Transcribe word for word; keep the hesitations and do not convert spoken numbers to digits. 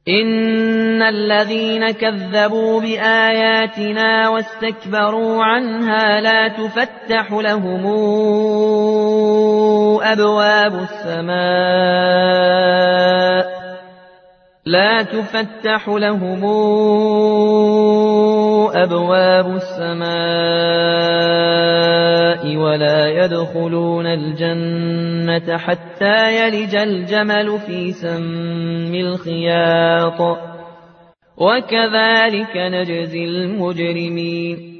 إن الذين كذبوا بآياتنا واستكبروا عنها لا تفتح لهم أبواب السماء لا تفتح لهم أبواب السماء ولا يدخلون الجنة حتى يلج الجمل في سم الخياط وكذلك نجزي المجرمين